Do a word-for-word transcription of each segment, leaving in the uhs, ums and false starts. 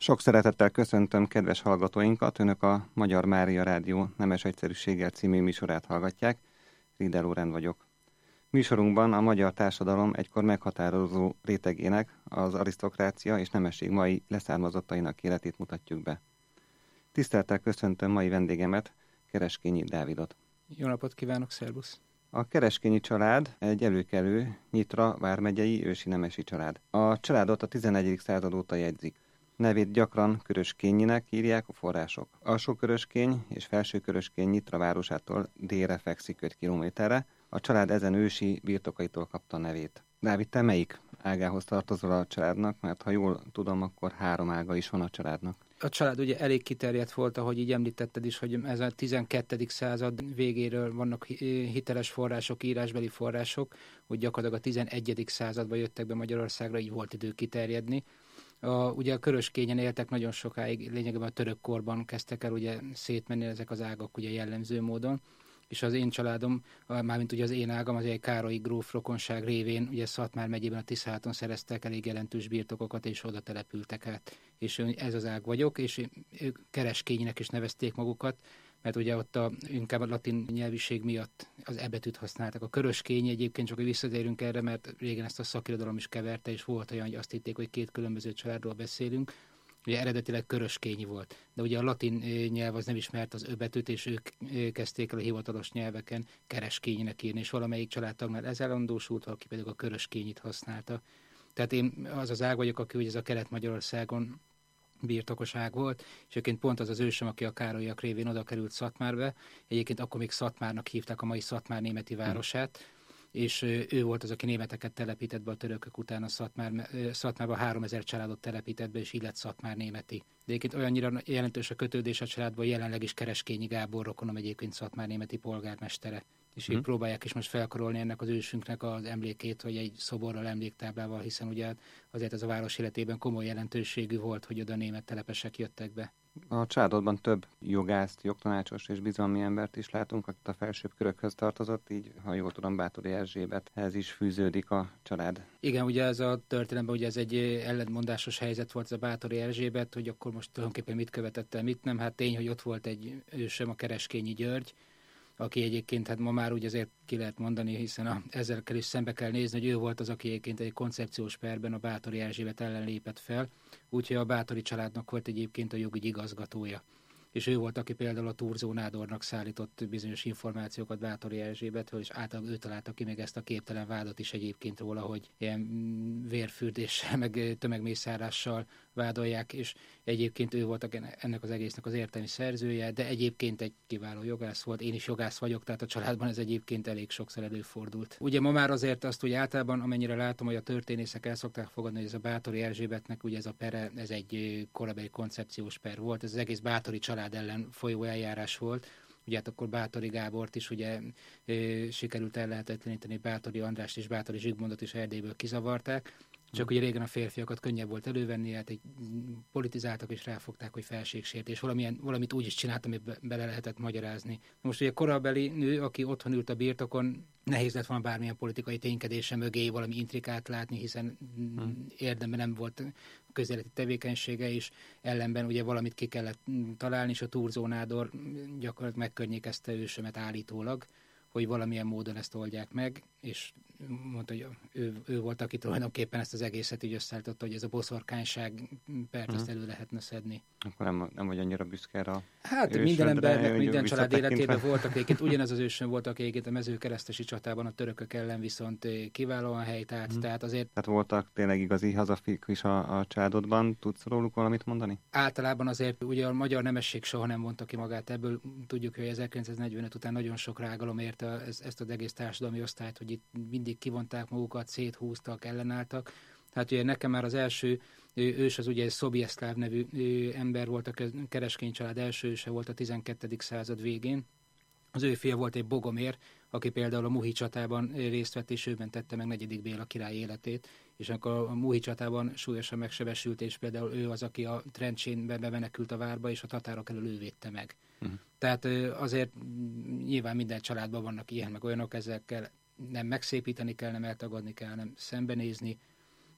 Sok szeretettel köszöntöm kedves hallgatóinkat, Önök a Magyar Mária Rádió Nemes Egyszerűséggel című műsorát hallgatják. Riedel Lórend vagyok. Műsorunkban a magyar társadalom egykor meghatározó rétegének, az arisztokrácia és nemesség mai leszármazottainak életét mutatjuk be. Tisztelettel köszöntöm mai vendégemet, Kereskényi Dávidot. Jó napot kívánok, szervusz! A Kereskényi család egy előkelő Nyitra vármegyei ősi nemesi család. A családot a tizenegyedik század óta jegyzik. Nevét gyakran Köröskényinek írják a források. Alsó-Köröskény és Felső-Köröskény Nyitra városától délre fekszik öt kilométerre. A család ezen ősi birtokaitól kapta nevét. Dávid, te melyik ágához tartozol a családnak? Mert ha jól tudom, akkor három ága is van a családnak. A család ugye elég kiterjedt volt, ahogy így említetted is, hogy ez a tizenkettedik század végéről vannak hiteles források, írásbeli források, hogy gyakorlatilag a tizenegyedik században jöttek be Magyarországra, így volt idő kiterjedni. A, ugye a Köröskényen éltek nagyon sokáig, lényegében a török korban kezdtek el ugye szétmenni ezek az ágak ugye jellemző módon, és az én családom, mármint ugye az én ágam, az egy Károlyi gróf rokonság révén, ugye Szatmár megyében a Tiszaháton szereztek elég jelentős birtokokat, és oda települtek át. És ez az ág vagyok, és ők Kereskényinek is nevezték magukat, mert ugye ott a, inkább a latin nyelviség miatt az e betűt használtak. A Köröskényi egyébként, csak hogy visszatérünk erre, mert régen ezt a szakirodalom is keverte, és volt olyan, hogy azt hitték, hogy két különböző családról beszélünk. Ugye eredetileg Köröskényi volt, de ugye a latin nyelv az nem ismert az ö betűt, és ők kezdték el a hivatalos nyelveken Kereskényinek írni, és valamelyik családtagnál ez ellandósult, aki pedig a Köröskényit használta. Tehát én az az ág vagyok, aki ugye ez a Kelet-Magyarországon birtokos ág volt, és egyébként pont az az ősöm, aki a Károlyiak révén oda került Szatmárbe, egyébként akkor még Szatmárnak hívták a mai Szatmár németi városát, és ő volt az, aki németeket telepített be a törökök után a Szatmár, Szatmárba háromezer családot telepített be, és így lett Szatmár németi. De egyébként olyannyira jelentős a kötődés a családban, jelenleg is Kereskényi Gábor rokonom egyébként Szatmár németi polgármestere. És hmm. ők próbálják is most felkarolni ennek az ősünknek az emlékét, hogy egy szoborral, emléktáblával, hiszen ugye azért ez a város életében komoly jelentőségű volt, hogy oda német telepesek jöttek be. A családodban több jogászt, jogtanácsos és bizalmi embert is látunk, akit a felsőbb körökhöz tartozott, így, ha jól tudom, Báthori Erzsébethez is fűződik a család. Igen, ugye ez a történelemben ugye ez egy ellentmondásos helyzet volt, ez a Báthori Erzsébet, hogy akkor most tulajdonképpen mit követett el, mit nem. Hát tény, hogy ott volt egy ősöm, a Kereskényi György, aki egyébként, hát ma már úgy azért ki lehet mondani, hiszen a, ezzel kell is szembe kell nézni, hogy ő volt az, aki egyébként egy koncepciós perben a Báthori Erzsébet ellen lépett fel, úgyhogy a Báthori családnak volt egyébként a jogügyi igazgatója. És ő volt, aki például a Thurzó nádornak szállított bizonyos információkat Báthori Erzsébetről, és általában ő találta ki még ezt a képtelen vádat is egyébként róla, hogy ilyen vérfürdéssel, meg tömegmészárással vádolják, és egyébként ő volt ennek az egésznek az értelmi szerzője, de egyébként egy kiváló jogász volt, én is jogász vagyok, tehát a családban ez egyébként elég sokszor előfordult. Ugye ma már azért azt, hogy általában, amennyire látom, hogy a történészek el szokták fogadni, hogy ez a Báthori Erzsébetnek, ugye ez a pere, ez egy korabeli koncepciós per volt, ez az egész Báthori család ellen folyó eljárás volt. Ugye hát akkor Báthori Gábort is ugye e, sikerült ellehetetleníteni, Báthori Andrást és Báthori Zsigmondot is Erdélyből kizavarták. Csak ugye régen a férfiakat könnyebb volt elővenni, hát egy politizáltak és ráfogták, hogy felségsértés. Valamilyen, valamit úgy is csinált, amit bele lehetett magyarázni. Most ugye korabeli nő, aki otthon ült a birtokon, nehéz lett volna bármilyen politikai ténykedése mögé valami intrikát látni, hiszen hmm. érdemben nem volt közéleti tevékenysége, és ellenben ugye valamit ki kellett találni, és a Thurzó nádor gyakorlatilag megkörnyékezte ősömet állítólag, hogy valamilyen módon ezt oldják meg, és mondta, hogy ő, ő volt, aki tulajdonképpen ezt az egészet így összeállította, hogy ez a boszorkányság pert ezt elő lehetne szedni. Akkor nem, nem vagy annyira büszke a Hát ősödre, minden embernek, minden család életében voltak egyébként, ugyanez az ősön volt, aki egyébként a mezőkeresztesi csatában a törökök ellen viszont kiválóan helytált, hmm. tehát azért... Tehát voltak tényleg igazi hazafik is a, a családodban, tudsz róluk valamit mondani? Általában azért ugye a magyar nemesség soha nem mondta ki magát ebből, tudjuk, hogy ezerkilencszáznegyvenöt után nagyon sok rágalom érte ezt az egész társadalmi osztályt, hogy itt mindig kivonták magukat, széthúztak, ellenálltak. Hát ugye nekem már az első ős az ugye Szobieszláv nevű ember volt, a Kereskényi család első őse volt a tizenkettedik század végén. Az ő fia volt egy Bogomér, aki például a Muhi csatában részt vett, és ő mentette meg negyedik Béla király életét, és akkor a Muhi csatában súlyosan megsebesült, és például ő az, aki a Trencsénbe bemenekült a várba, és a tatárok elől ő védte meg. Uh-huh. Tehát azért nyilván minden családban vannak ilyen, meg olyanok, ezekkel nem megszépíteni kell, nem eltagadni kell, nem szembenézni,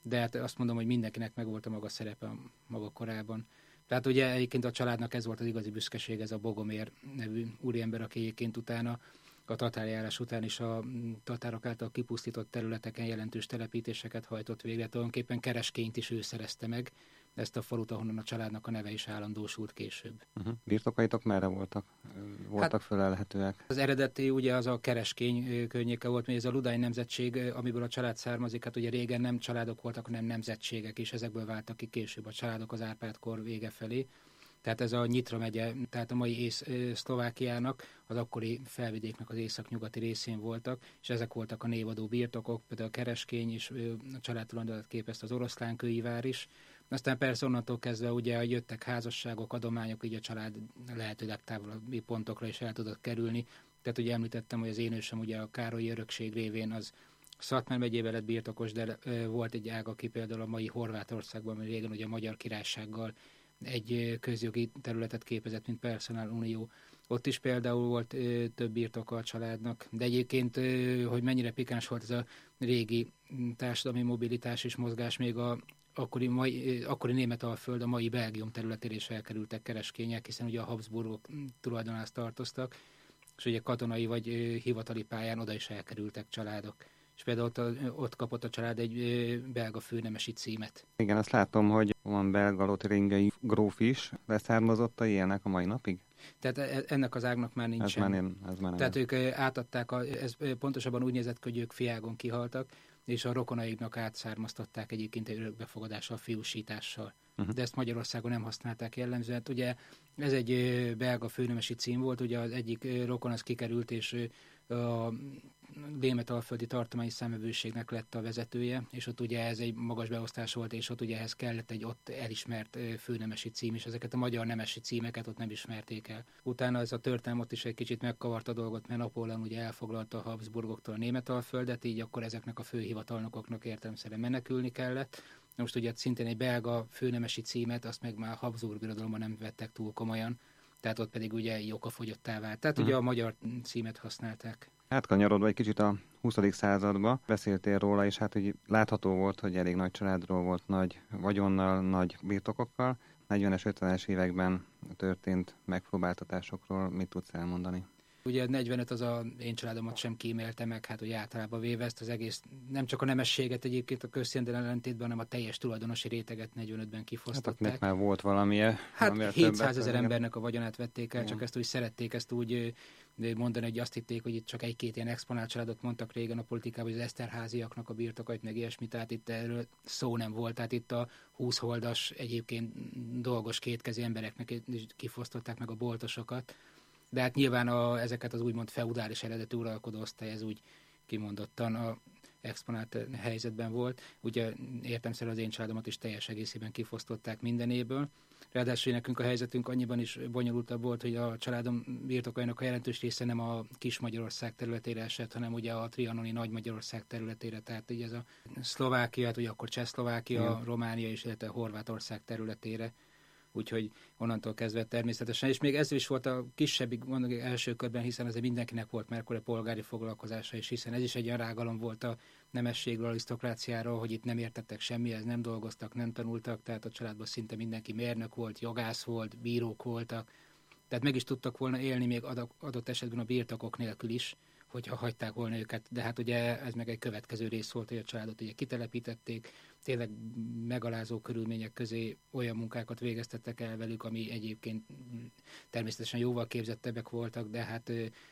de hát azt mondom, hogy mindenkinek megvolt a maga szerepe a maga korában. Tehát ugye egyébként a családnak ez volt az igazi büszkeség, ez a Bogomér nevű úriember, aki egyébként utána a tatárjárás után is a tatárok által kipusztított területeken jelentős telepítéseket hajtott végre. Tulajdonképpen Kereskényt is ő szerezte meg, ezt a falut, ahonnan a családnak a neve is állandósult később. Uh-huh. Birtokaitok merre voltak? Voltak hát, fölelhetőek? Az eredeti ugye az a Kereskény környéke volt, mert ez a Ludány nemzetség, amiből a család származik, hát ugye régen nem családok voltak, hanem nemzetségek, és ezekből váltak ki később a családok az Árpád-kor vége felé. Tehát ez a Nyitra megye, tehát a mai ész, Szlovákiának, az akkori felvidéknek az északnyugati részén voltak, és ezek voltak a névadó birtokok, például a Kereskény is a család tulajdonát képezte az Oroszlánkőivár is. Aztán persze onnantól kezdve ugye jöttek házasságok, adományok, így a család lehető legtávolabbi pontokra is el tudott kerülni. Tehát ugye említettem, hogy az én ősöm ugye a Károlyi örökség révén az Szatmár megyében lett birtokos, de volt egy ág, aki például a mai Horvátországban, mert régen ugye a Magyar Királysággal egy közjogi területet képezett, mint Personal Unió. Ott is például volt ö, több birtoka a családnak, de egyébként, ö, hogy mennyire pikáns volt ez a régi társadalmi mobilitás és mozgás, még a akkori, mai, akkori Németalföld, a mai Belgium területére is elkerültek kereskények, hiszen ugye a Habsburgok tulajdonához tartoztak, és ugye katonai vagy ö, hivatali pályán oda is elkerültek családok. És például ott, ott kapott a család egy ö, belga főnemesi címet. Igen, azt látom, hogy van belga lothringei gróf is, leszármazottai élnek a mai napig? Tehát ennek az ágnak már nincsen. Ez már nem, ez már nem. Tehát ők átadták, a, ez pontosabban úgy nézett, hogy ők fiágon kihaltak, és a rokonaiknak átszármaztatták egyébként egy örökbefogadással, fiúsítással. Uh-huh. De ezt Magyarországon nem használták jellemzően. Hát ugye ez egy belga főnemesi cím volt, ugye az egyik rokon az kikerült, és a Németalföldi Tartományi Számvevőségnek lett a vezetője, és ott ugye ez egy magas beosztás volt, és ott ugye ehhez kellett egy ott elismert főnemesi cím, és ezeket a magyar nemesi címeket ott nem ismerték el. Utána ez a történelem ott is egy kicsit megkavarta a dolgot, mert Napóleon ugye elfoglalta a Habsburgoktól a Németalföldet, így akkor ezeknek a főhivatalnokoknak értelemszerűen menekülni kellett. Most ugye szintén egy belga főnemesi címet, azt meg már Habsburg birodalomban nem vettek túl komolyan, tehát ott pedig ugye okafogyottá vált. Tehát hmm. ugye a magyar címet használták. Átkanyarodva egy kicsit a huszadik századba beszéltél róla, és hát hogy látható volt, hogy elég nagy családról volt, nagy vagyonnal, nagy birtokokkal. negyvenes, ötvenes években történt megpróbáltatásokról mit tudsz elmondani? Ugye negyvenöt az a én családomat sem kímélte meg, hát hogy általában véve ezt az egész, nem csak a nemességet egyébként a közszéndelen ellentétben, hanem a teljes tulajdonosi réteget negyvenötben kifosztották. Hát már volt valamilyen. Hát hétszázezer embernek a vagyonát vették el, igen. Csak ezt úgy szerették, ezt úgy mondani, hogy azt hitték, hogy itt csak egy-két ilyen exponált családot mondtak régen a politikában, hogy az Eszterháziaknak a birtokait, meg ilyesmi, tehát itt erről szó nem volt. Tehát itt a húsz-holdas egyébként dolgos kétkezi embereknek kifosztották meg a boltosokat. De hát nyilván a, ezeket az úgymond feudális eredetű uralkodó osztály, ez úgy kimondottan a exponált helyzetben volt. Ugye értelemszerűen az én családomat is teljes egészében kifosztották mindenéből. Ráadásul nekünk a helyzetünk annyiban is bonyolultabb volt, hogy a családom birtokainak a jelentős része nem a kis Magyarország területére esett, hanem ugye a trianoni Nagy Magyarország területére. Tehát így ez a Szlovákia, hát ugye akkor Csehszlovákia, ja. Románia és illetve Horvátország területére. Úgyhogy onnantól kezdve természetesen, és még ez is volt a kisebbik mondjuk első körben, hiszen azért mindenkinek volt Merkure polgári foglalkozása, és hiszen ez is egy olyan rágalom volt a nemességről, arisztokráciáról, hogy itt nem értettek semmihez, nem dolgoztak, nem tanultak, tehát a családban szinte mindenki mérnök volt, jogász volt, bírók voltak, tehát meg is tudtak volna élni még adott esetben a birtokok nélkül is, hogyha hagyták volna őket, de hát ugye ez meg egy következő rész volt, hogy a családot ugye kitelepítették, tényleg megalázó körülmények közé olyan munkákat végeztettek el velük, ami egyébként természetesen jóval képzettebbek voltak, de hát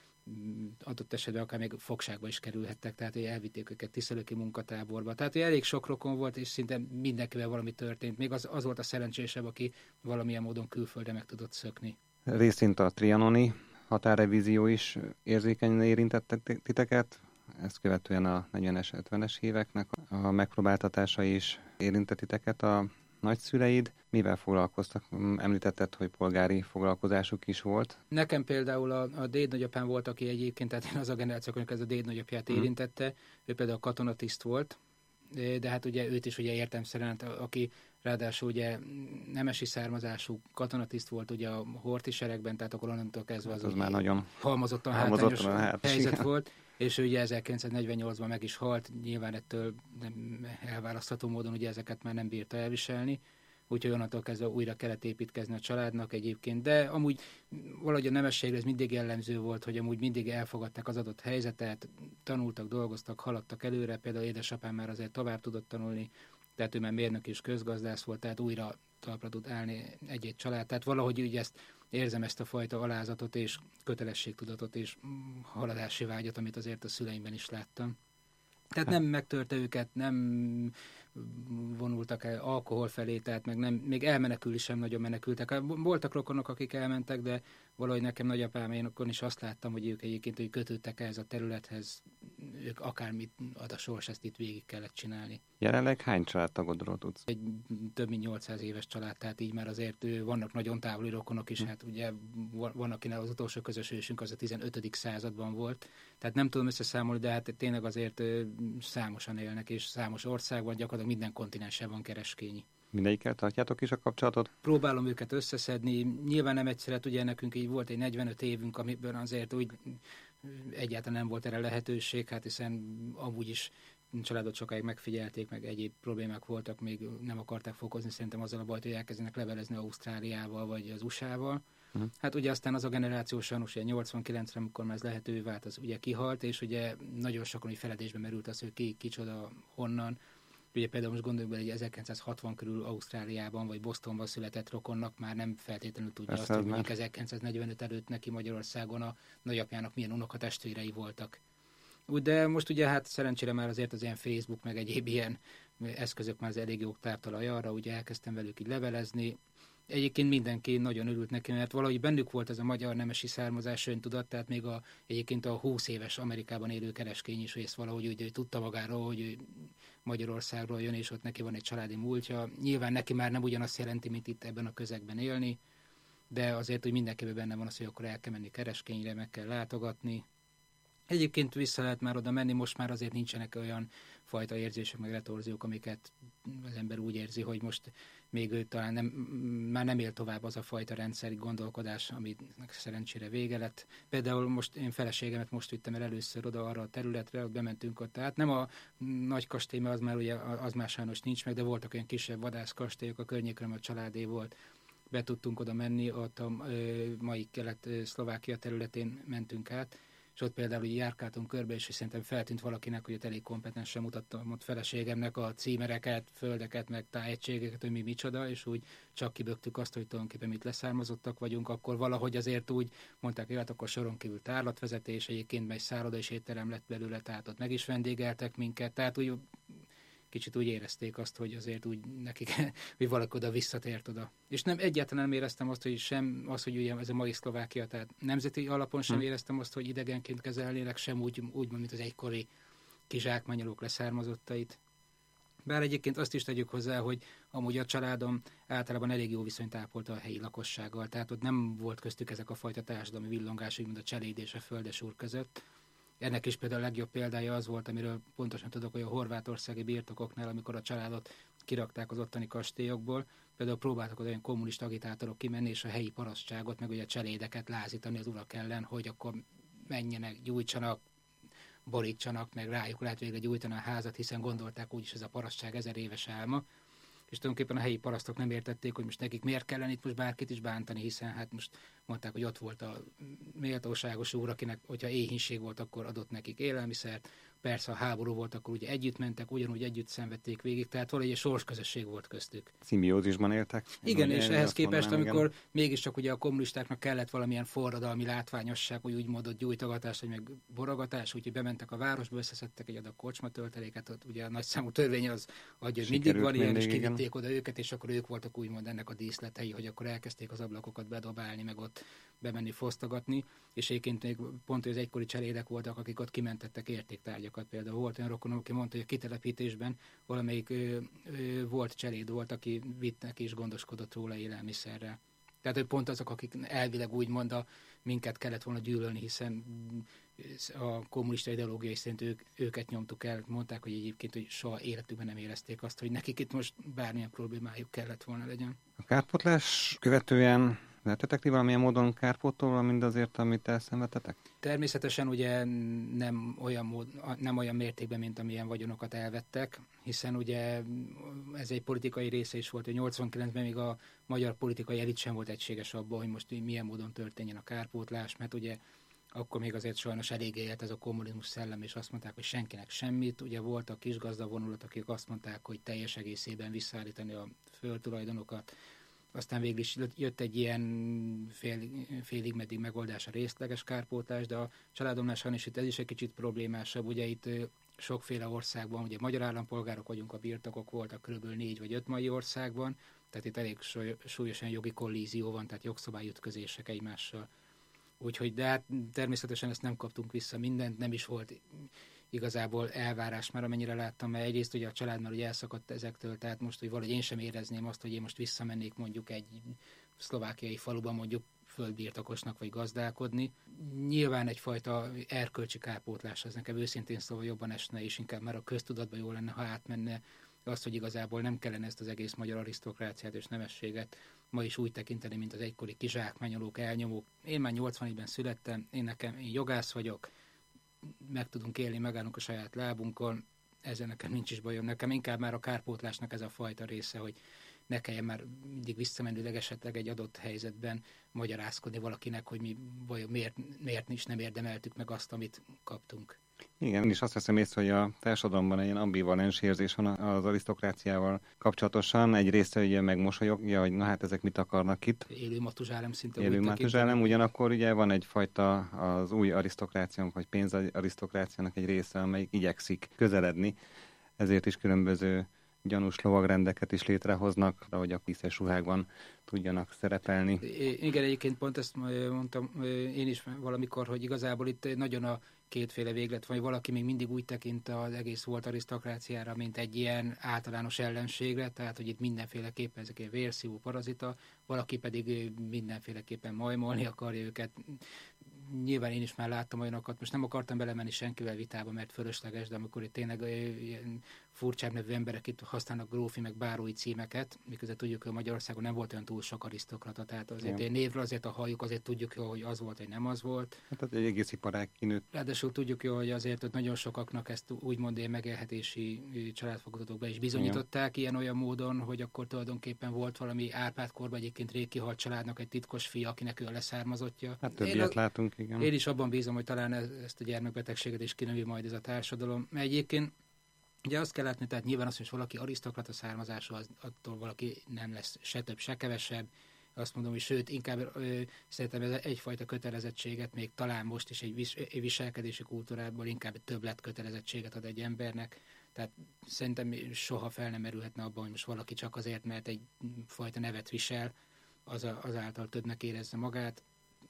adott esetben akár még fogságba is kerülhettek, tehát elvitték őket tisztelőki munkatáborba. Tehát elég sok rokon volt, és szinte mindenkivel valami történt. Még az, az volt a szerencsésebb, aki valamilyen módon külföldre meg tudott szökni. Részint a trianoni határrevízió is érzékenyen érintette titeket, ezt követően a negyvenes, ötvenes éveknek a megpróbáltatása is érintett titeket. A nagyszüleid mivel foglalkoztak? Említetted, hogy polgári foglalkozásuk is volt. Nekem például a, a dédnagyapám volt, aki egyébként, tehát én az a generációk, amikor ez a dédnagyapját érintette, mm. ő például katonatiszt volt, de hát ugye őt is ugye értelemszerűen, aki ráadásul ugye nemesi származású katonatiszt volt ugye a horthy seregben, tehát akkor onnantól kezdve az, az már nagyon halmozottan hátrányos helyzet volt. és ugye ezerkilencszáznegyvennyolcban meg is halt, nyilván ettől nem elválasztható módon ugye ezeket már nem bírta elviselni, úgyhogy onnantól kezdve újra kellett építkezni a családnak egyébként. De amúgy valahogy a nemességre ez mindig jellemző volt, hogy amúgy mindig elfogadták az adott helyzetet, tanultak, dolgoztak, haladtak előre, például édesapám már azért tovább tudott tanulni, tehát ő már mérnök és közgazdász volt, tehát újra talpra tud állni egy-egy család. Tehát valahogy úgy ezt érzem, ezt a fajta alázatot és kötelességtudatot és haladási vágyat, amit azért a szüleimben is láttam. Tehát nem megtörte őket, nem vonultak el alkohol felé, tehát meg nem, még elmenekülni sem nagyon menekültek. Voltak rokonok, akik elmentek, de valahogy nekem nagyapáménokon is azt láttam, hogy ők egyébként hogy kötődtek ehhez a területhez, ők akármit ad a sors, ezt itt végig kellett csinálni. Jelenleg hány családtagodról tudsz? Egy több mint nyolcszáz éves család, tehát így már azért vannak nagyon távoli rokonok is, hm. hát ugye van, akinek az utolsó közös ősünk az a tizenötödik században volt, tehát nem tudom összeszámolni, de hát tényleg azért számosan élnek, és számos országban, gyakorlatilag minden kontinensen van kereskényi. Mindegyikkel tartjátok is a kapcsolatot? Próbálom őket összeszedni. Nyilván nem egyszerre, ugye nekünk így volt egy negyvenöt évünk, amiből azért úgy egyáltalán nem volt erre lehetőség, hát hiszen amúgy is családot sokáig megfigyelték, meg egyéb problémák voltak, még nem akarták fokozni szerintem azzal a bajt, hogy elkezdenek levelezni Ausztráliával vagy az u es á-val. Uh-huh. Hát ugye aztán az a generáció sajnos ugye nyolcvankilencre, amikor már ez lehetővé vált, az ugye kihalt, és ugye nagyon sokan feledésbe merült az, hogy ki, kicsoda, honnan. Ugye például most gondoljuk bele, hogy ezerkilencszázhatvan körül Ausztráliában vagy Bostonban született rokonnak már nem feltétlenül tudja Persze, azt, hogy mondjuk ezerkilencszáznegyvenöt előtt neki Magyarországon a nagyapjának milyen unokatestvérei voltak. De most ugye hát szerencsére már azért az ilyen Facebook meg egyéb ilyen eszközök már az elég jó táptalaj arra, ugye elkezdtem velük így levelezni. Egyébként mindenki nagyon örült neki, mert valahogy bennük volt ez a magyar nemesi származás öntudat, tehát még a, egyébként a húsz éves Amerikában élő kereskény is, hogy ezt valahogy úgy, hogy tudta magáról, hogy ő Magyarországról jön, és ott neki van egy családi múltja. Nyilván neki már nem ugyanazt jelenti, mint itt ebben a közegben élni, de azért, hogy mindenkiben benne van az, hogy akkor el kell menni kereskényre, meg kell látogatni. Egyébként vissza lehet már oda menni, most már azért nincsenek olyan fajta érzések, meg retorziók, amiket az ember úgy érzi, hogy most még ő talán nem, már nem él tovább az a fajta rendszeri gondolkodás, aminek szerencsére vége lett. Például most én feleségemet most vittem el először oda arra a területre, ott bementünk ott. Tehát nem a nagy kastély, mert az már, ugye, az már sajnos nincs meg, de voltak olyan kisebb vadászkastélyok, a környékről a családé volt. Be tudtunk oda menni, ott a ö, mai Kelet-Szlovákia területén mentünk át, és ott például így járkáltunk körbe, és szerintem feltűnt valakinek, hogy ott elég kompetensen mutattam ott feleségemnek a címereket, földeket, meg tájegységeket, hogy mi micsoda, és úgy csak kibögtük azt, hogy tulajdonképpen mit leszármazottak vagyunk, akkor valahogy azért úgy mondták, hogy hát akkor soron kívül tárlatvezetés, egyébként egy szálloda és étterem lett belőle, tehát ott meg is vendégeltek minket, tehát úgy kicsit úgy érezték azt, hogy azért úgy nekik, hogy valaki oda visszatért oda. És nem egyáltalán nem éreztem azt, hogy sem az, hogy ugye ez a mai Szlovákia, tehát nemzeti alapon sem éreztem azt, hogy idegenként kezelnének, sem úgy, úgy mint az egykori kizsákmányolók leszármazottait. Bár egyébként azt is tegyük hozzá, hogy amúgy a családom általában elég jó viszonyt ápolta a helyi lakossággal, tehát ott nem volt köztük ezek a fajta társadalmi villongások, mint a cseléd és a földesúr között. Ennek is például a legjobb példája az volt, amiről pontosan tudok, hogy a horvátországi birtokoknál, amikor a családot kirakták az ottani kastélyokból, például próbáltak oda olyan kommunista agitátorok kimenni, és a helyi parasztságot, meg ugye a cselédeket lázítani az urak ellen, hogy akkor menjenek, gyújtsanak, borítsanak, meg rájuk lehet végre gyújtani a házat, hiszen gondolták úgyis ez a parasztság ezer éves álma. És tulajdonképpen a helyi parasztok nem értették, hogy most nekik miért kellene itt most bárkit is bántani, hiszen hát most mondták, hogy ott volt a méltóságos úr, akinek, hogyha éhínség volt, akkor adott nekik élelmiszert, persze, ha háború volt, akkor ugye együtt mentek, ugyanúgy együtt szenvedték végig, tehát valahogy egy sorsközösség volt köztük. Szimbiózisban éltek. Igen, és ehhez képest, mondanám, amikor igen. mégiscsak ugye a kommunistáknak kellett valamilyen forradalmi látványosság, hogy úgy mondott gyújtogatás, vagy meg borogatás, úgyhogy bementek a városba, összeszedtek egy adag kocsmatölteléket, ott ugye a nagyszámú törvény az adja, hogy mindig van ilyen, és kivitték oda őket, és akkor ők voltak úgymond ennek a díszletei, hogy akkor elkezdték az ablakokat bedobálni, meg ott bemenni, fosztogatni, és egyébként még pont, hogy az egykori cselédek voltak, akik ott kimentettek értéktárgyakat. Például volt olyan rokonom, aki mondta, hogy a kitelepítésben valamelyik ö, ö, volt cseléd volt, aki vitt neki és gondoskodott róla élelmiszerrel. Tehát, hogy pont azok, akik elvileg úgymond a minket kellett volna gyűlölni, hiszen a kommunista ideológiai szerint ők, őket nyomtuk el, mondták, hogy egyébként, hogy soha életükben nem érezték azt, hogy nekik itt most bármilyen problémájuk kellett volna legyen. A kárpótlás követően Lehetetek ti valamilyen módon kárpótolva mindazért, amit elszenvedtetek? Természetesen ugye nem olyan, mód, nem olyan mértékben, mint amilyen vagyonokat elvettek, hiszen ugye ez egy politikai része is volt, hogy nyolcvankilencben még a magyar politikai elit sem volt egységes abban, hogy most milyen módon történjen a kárpótlás, mert ugye akkor még azért sajnos elég élt ez a kommunizmus szellem, és azt mondták, hogy senkinek semmit. Ugye voltak kisgazda vonulat, akik azt mondták, hogy teljes egészében visszaállítani a földtulajdonokat. Aztán végül is jött egy ilyen fél, félig meddig megoldás a részleges kárpótlás, de a családomnál sajnos itt ez is egy kicsit problémásabb. Ugye itt sokféle országban, ugye magyar állampolgárok vagyunk, a birtokok voltak körülbelül négy vagy öt mai országban, tehát itt elég súlyosan jogi kollízió van, tehát jogszabályütközések egymással. Úgyhogy, de hát természetesen ezt nem kaptunk vissza mindent, nem is volt igazából elvárás már, amennyire láttam, mert egyrészt ugye a család már ugye elszakadt ezektől, tehát most, hogy valahogy én sem érezném azt, hogy én most visszamennék mondjuk egy szlovákiai faluban mondjuk földbirtokosnak vagy gazdálkodni. Nyilván egyfajta erkölcsi kárpótlás az nekem őszintén szóval jobban esne, és inkább már a köztudatban jó lenne, ha átmenne azt, hogy igazából nem kellene ezt az egész magyar arisztokráciát és nemességet ma is úgy tekinteni, mint az egykori kizsákmányolók, elnyomók. Én már nyolcvanegyben születtem, én nekem én jogász vagyok, meg tudunk élni, megállunk a saját lábunkon, ezzel nekem nincs is bajom. Nekem inkább már a kárpótlásnak ez a fajta része, hogy ne kelljen már mindig visszamenőleg esetleg egy adott helyzetben magyarázkodni valakinek, hogy mi vajon miért, miért is nem érdemeltük meg azt, amit kaptunk. Igen, én is azt veszem észre, hogy a társadalomban egy ilyen ambivalens érzés van az arisztokráciával kapcsolatosan. Egy része ugye megmosolyogja, hogy na hát ezek mit akarnak itt. Élő matuzsálem szinte. Élő matuzsálem, ugyanakkor ugye van egyfajta az új arisztokráciánk, vagy pénzarisztokráciának egy része, amelyik igyekszik közeledni. Ezért is különböző gyanús lovagrendeket is létrehoznak, ahogy a díszes ruhákban tudjanak szerepelni. Igen, egyébként pont ezt mondtam én is valamikor, hogy igazából itt nagyon a kétféle véglet van, hogy valaki még mindig úgy tekint az egész volt arisztokráciára, mint egy ilyen általános ellenségre, tehát hogy itt mindenféleképpen ezek egy vérszívó parazita, valaki pedig mindenféleképpen majmolni akarja őket. Nyilván én is már láttam olyanokat, most nem akartam belemenni senkivel vitába, mert fölösleges, de amikor itt tényleg ilyen furcsább nevű emberek itt használnak grófi meg bárói címeket, miközben tudjuk, hogy Magyarországon nem volt olyan túl sok arisztokrata, tehát azért egy névről azért a halljuk, azért tudjuk jó, hogy az volt, vagy nem az volt. Hát egy egész iparág kinőtt. Ráadásul tudjuk jó, hogy azért hogy nagyon sokaknak ezt úgymond ilyen megélhetési családfoglaltok be is bizonyították igen. Ilyen-olyan módon, hogy akkor tulajdonképpen volt valami Árpád-korban egyébként rég kihalt családnak egy titkos fia, akinek ő a leszármazottja. Hát több ilyet látunk, igen. Én is abban bízom, hogy talán ezt a gyermekbetegséget is kinövi majd ez a társadalom. Mert egyébként ugye azt kell látni, tehát nyilván az, hogy valaki arisztokrata származású, az, attól valaki nem lesz se több, se kevesebb. Azt mondom, hogy sőt, inkább ö, szerintem ez egyfajta kötelezettséget, még talán most is egy, vis, egy viselkedési kultúrából inkább egy többlet kötelezettséget ad egy embernek. Tehát szerintem soha fel nem merülhetne abban, hogy most valaki csak azért, mert egy fajta nevet visel, az a, azáltal többnek érezze magát.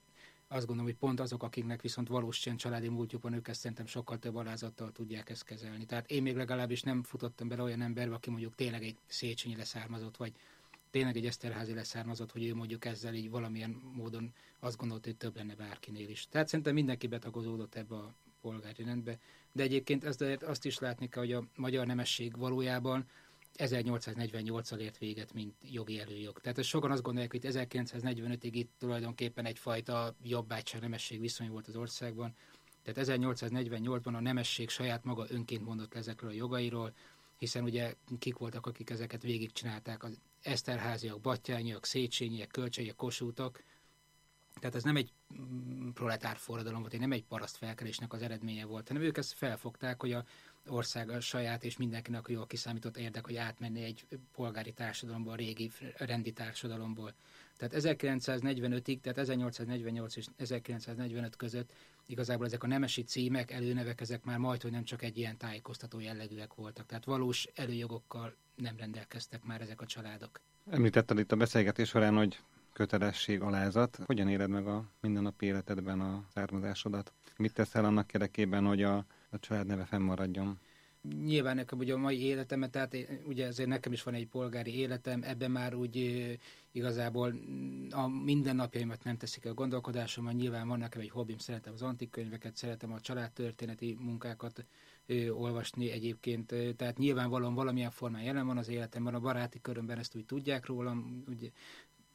Azt gondolom, hogy pont azok, akiknek viszont valós ilyen családi múltjuk van, ők ezt szerintem sokkal több alázattal tudják ezt kezelni. Tehát én még legalábbis nem futottam bele olyan emberbe, aki mondjuk tényleg egy Széchenyi leszármazott, vagy tényleg egy Eszterházy leszármazott, hogy ő mondjuk ezzel így valamilyen módon azt gondolt, hogy több lenne bárkinél is. Tehát szerintem mindenki betagozódott ebbe a polgári rendbe. De egyébként ezt, azt is látni kell, hogy a magyar nemesség valójában ezernyolcszáznegyvennyolccal ért véget, mint jogi előjog. Tehát sokan azt gondolják, hogy ezerkilencszáznegyvenötig itt tulajdonképpen egyfajta jobbágyság-nemesség viszony volt az országban. Tehát ezernyolcszáznegyvennyolcban a nemesség saját maga önként mondott le ezekről a jogairól, hiszen ugye kik voltak, akik ezeket végigcsinálták, az Eszterházyak, Batthyányiak, Széchenyiek, Kölcseiek, Kossuthok. Tehát ez nem egy proletár forradalom volt, nem egy paraszt felkelésnek az eredménye volt, hanem ők ezt felfogták, hogy a ország a saját és mindenkinek a jól kiszámított érdek, hogy átmenni egy polgári társadalomból, a régi rendi társadalomból. Tehát ezerkilencszáznegyvenötig, tehát ezernyolcszáznegyvennyolc és ezerkilencszáznegyvenöt között igazából ezek a nemesi címek, előnevek, ezek már majd, hogy nem csak egy ilyen tájékoztató jellegűek voltak. Tehát valós előjogokkal nem rendelkeztek már ezek a családok. Említetted itt a beszélgetés során, hogy kötelesség, alázat. Hogyan éled meg a mindennapi életedben a származásodat? Mit teszel annak érdekében, hogy a, a család neve fennmaradjon? Nyilván nekem ugye a mai életemet, tehát ugye azért nekem is van egy polgári életem, ebben már úgy e, igazából a mindennapjaimat nem teszik el gondolkodásommal, nyilván van nekem egy hobbim, szeretem az antik könyveket, szeretem a családtörténeti munkákat e, olvasni egyébként, e, tehát nyilvánvalóan valamilyen formán jelen van az életemben, a baráti körömben ezt úgy tudják rólam, ugye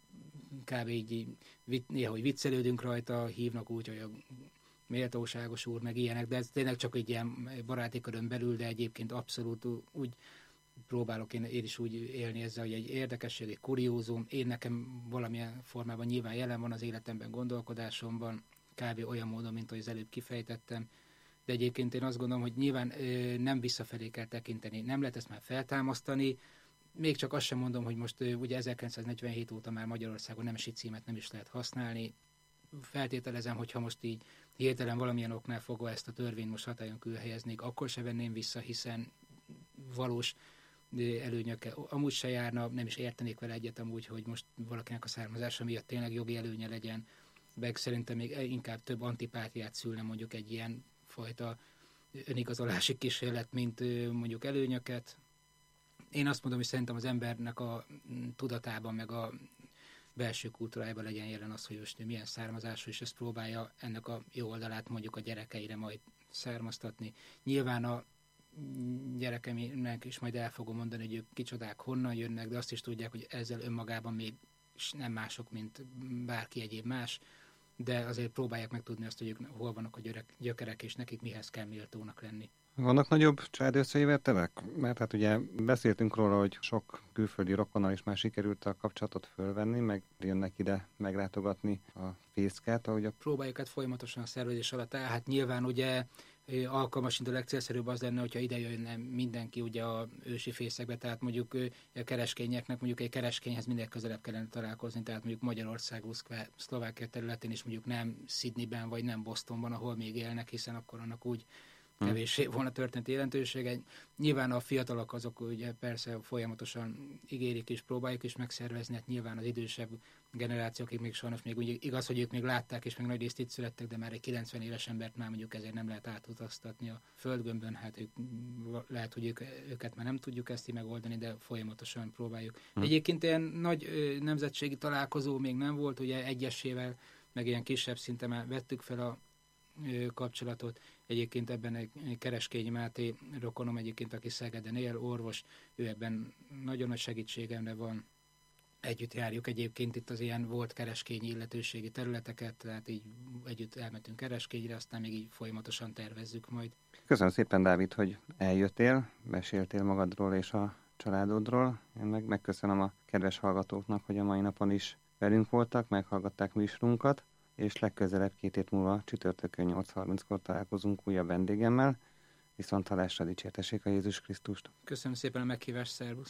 kb. Így néha, hogy viccelődünk rajta, hívnak úgy, hogy a méltóságos úr, meg ilyenek, de ez tényleg csak egy ilyen baráti körön belül, de egyébként abszolút úgy próbálok én, én is úgy élni ezzel, hogy egy érdekesség, egy kuriózum, én nekem valamilyen formában nyilván jelen van az életemben, gondolkodásomban, kb. Olyan módon, mint ahogy az előbb kifejtettem, de egyébként én azt gondolom, hogy nyilván ö, nem visszafelé kell tekinteni, nem lehet ezt már feltámasztani, még csak azt sem mondom, hogy most ö, ugye ezerkilencszáznegyvenhét óta már Magyarországon nemesi címet nem is lehet használni, feltételezem, hogyha most így hirtelen valamilyen oknál fogva ezt a törvényt most hatályon kívül helyeznék, akkor se venném vissza, hiszen valós előnyökkel amúgy se járna, nem is értenék vele egyet amúgy, hogy most valakinek a származása miatt tényleg jogi előnye legyen, meg szerintem még inkább több antipátiát szülne mondjuk egy ilyen fajta önigazolási kísérlet, mint mondjuk előnyöket. Én azt mondom, hogy szerintem az embernek a tudatában, meg a belső kultúrájában legyen jelen az, hogy most milyen származású, és ezt próbálja ennek a jó oldalát mondjuk a gyerekeire majd származtatni. Nyilván a gyerekemnek is majd el fogom mondani, hogy ők kicsodák, honnan jönnek, de azt is tudják, hogy ezzel önmagában még nem mások, mint bárki egyéb más, de azért próbálják megtudni azt, hogy ők hol vannak a györek, gyökerek, és nekik mihez kell méltónak lenni. Vannak nagyobb családi összejövetelek? Mert hát ugye beszéltünk róla, hogy sok külföldi rokonnal is már sikerült a kapcsolatot fölvenni, meg jönnek ide meglátogatni a fészket, ahogy a... Próbáljuk hát folyamatosan a szervezés alatt áll. Hát nyilván ugye alkalmas, mint a legcélszerűbb az lenne, hogyha ide jönne mindenki ugye a ősi fészekbe, tehát mondjuk a kereskényeknek, mondjuk egy kereskényhez minél közelebb kellene találkozni, tehát mondjuk Magyarország, Szlovákia területén is mondjuk nem Sydneyben vagy nem Bostonban, ahol még élnek, hiszen akkor annak úgy kevéssé volna történt jelentősége. Nyilván a fiatalok azok ugye persze folyamatosan ígérik és próbáljuk is megszervezni, hát nyilván az idősebb generációk, akik még sajnos még úgy igaz, hogy ők még látták és még nagy részt itt születtek, de már egy kilencven éves embert már mondjuk ezért nem lehet átutaztatni a földgömbön, hát ők, lehet, hogy ők, őket már nem tudjuk ezt így megoldani, de folyamatosan próbáljuk. Hm. Egyébként ilyen nagy ö, nemzetségi találkozó még nem volt, ugye egyesével, meg ilyen kisebb szinten már vettük fel a kapcsolatot. Egyébként ebben egy Kereskényi Máté rokonom egyébként, aki Szegeden él, orvos, ő ebben nagyon nagy segítségemre van. Együtt járjuk egyébként itt az ilyen volt kereskényi illetőségi területeket, tehát így együtt elmentünk Kereskényre, aztán még így folyamatosan tervezzük majd. Köszönöm szépen, Dávid, hogy eljöttél, meséltél magadról és a családodról. Én meg megköszönöm a kedves hallgatóknak, hogy a mai napon is velünk voltak, meghallgatták műsorunkat, és legközelebb két hét múlva csütörtökön nyolc harminckor találkozunk újabb vendégemmel. Viszont hallásra, dicsértessék a Jézus Krisztust! Köszönöm szépen a meghívást, szervusz!